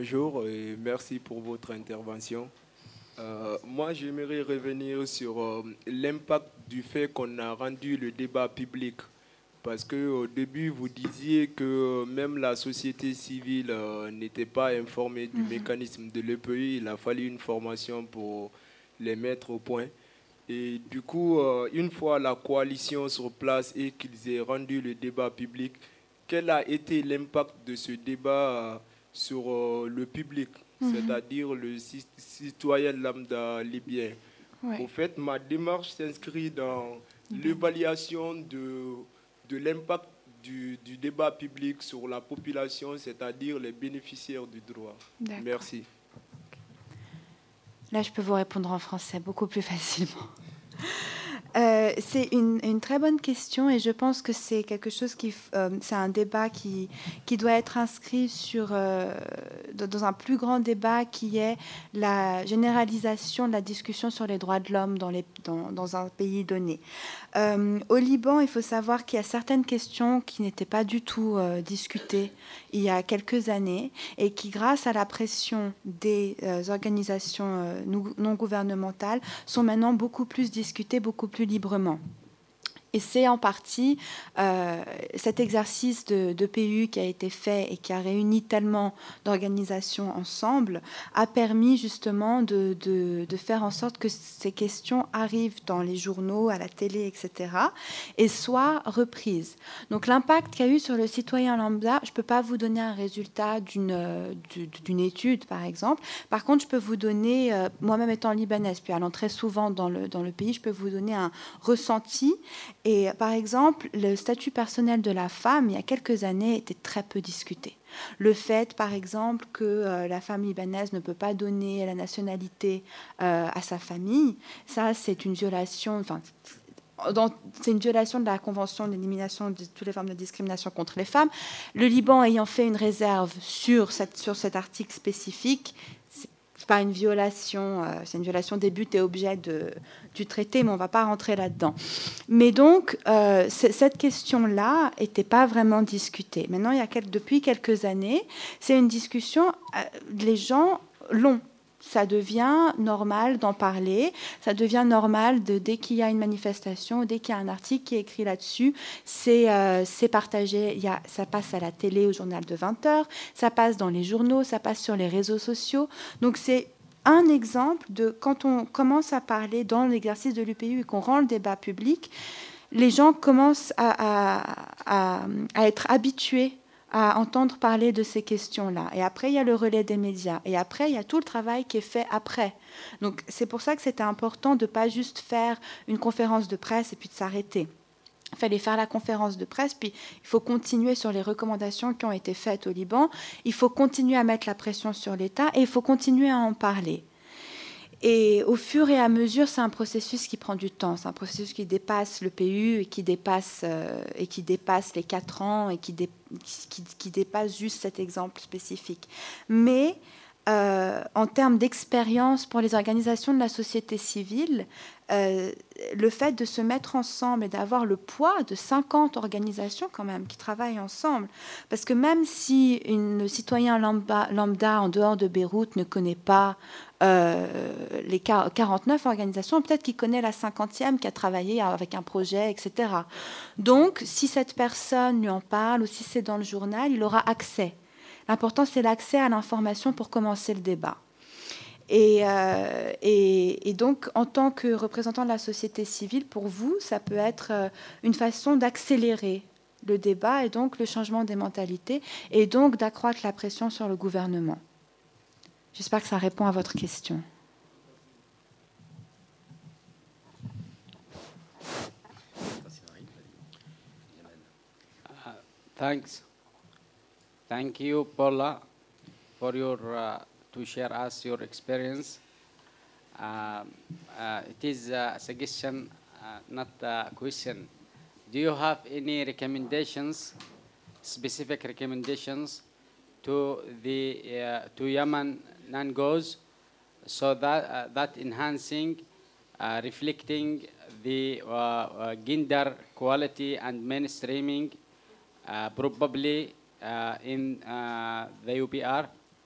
bonjour et merci pour votre intervention. Moi, j'aimerais revenir sur l'impact du fait qu'on a rendu le débat public. Parce qu'au début, vous disiez que même la société civile n'était pas informée du mécanisme de l'EPI. Il a fallu une formation pour les mettre au point. Et du coup, une fois la coalition sur place et qu'ils aient rendu le débat public, quel a été l'impact de ce débat sur le public, c'est-à-dire le citoyen lambda libyen? Ouais. Au fait, ma démarche s'inscrit dans l'évaluation de l'impact du débat public sur la population, c'est-à-dire les bénéficiaires du droit. D'accord. Merci. Là, je peux vous répondre en français beaucoup plus facilement. C'est une très bonne question et je pense que c'est quelque chose c'est un débat qui doit être inscrit dans un plus grand débat qui est la généralisation de la discussion sur les droits de l'homme dans un pays donné. Au Liban, il faut savoir qu'il y a certaines questions qui n'étaient pas du tout discutées il y a quelques années et qui, grâce à la pression des organisations non gouvernementales, sont maintenant beaucoup plus discutées, beaucoup plus librement. Et c'est en partie cet exercice de PU qui a été fait et qui a réuni tellement d'organisations ensemble a permis justement de faire en sorte que ces questions arrivent dans les journaux, à la télé, etc. et soient reprises. Donc l'impact qu'il y a eu sur le citoyen lambda, je ne peux pas vous donner un résultat d'une étude, par exemple. Par contre, je peux vous donner, moi-même étant libanaise, puis allant très souvent dans le pays, je peux vous donner un ressenti. Et par exemple, le statut personnel de la femme, il y a quelques années, était très peu discuté. Le fait, par exemple, que la femme libanaise ne peut pas donner la nationalité à sa famille, ça, c'est une violation. C'est une violation de la Convention d'élimination de toutes les formes de discrimination contre les femmes. Le Liban ayant fait une réserve sur cet article spécifique, c'est pas une violation, c'est une violation des buts et objets du traité, mais on ne va pas rentrer là-dedans. Mais donc, cette question-là n'était pas vraiment discutée. Maintenant, depuis quelques années, c'est une discussion, les gens l'ont. Ça devient normal d'en parler, ça devient normal dès qu'il y a une manifestation, dès qu'il y a un article qui est écrit là-dessus, c'est partagé, ça passe à la télé au journal de 20h, ça passe dans les journaux, ça passe sur les réseaux sociaux. Donc c'est un exemple de quand on commence à parler dans l'exercice de l'UPU et qu'on rend le débat public, les gens commencent à être habitués à entendre parler de ces questions-là. Et après, il y a le relais des médias. Et après, il y a tout le travail qui est fait après. Donc, c'est pour ça que c'était important de ne pas juste faire une conférence de presse et puis de s'arrêter. Il fallait faire la conférence de presse, puis il faut continuer sur les recommandations qui ont été faites au Liban. Il faut continuer à mettre la pression sur l'État et il faut continuer à en parler. Et au fur et à mesure, c'est un processus qui prend du temps. C'est un processus qui dépasse le PU et qui dépasse les 4 ans et qui dépasse juste cet exemple spécifique. Mais en termes d'expérience pour les organisations de la société civile, le fait de se mettre ensemble et d'avoir le poids de 50 organisations quand même qui travaillent ensemble, parce que même si le citoyen lambda en dehors de Beyrouth ne connaît pas les 49 organisations, peut-être qu'il connaît la 50e qui a travaillé avec un projet, etc. Donc, si cette personne lui en parle ou si c'est dans le journal, il aura accès. L'important, c'est l'accès à l'information pour commencer le débat. Et donc, en tant que représentant de la société civile, pour vous, ça peut être une façon d'accélérer le débat et donc le changement des mentalités et donc d'accroître la pression sur le gouvernement. J'espère que ça répond à votre question. Thank you, Paula, for your to share us your experience. It is a suggestion, not a question. Do you have any recommendations, specific recommendations to Yemen non-goes, so that enhancing, reflecting the gender equality and mainstreaming, probably in the UPR?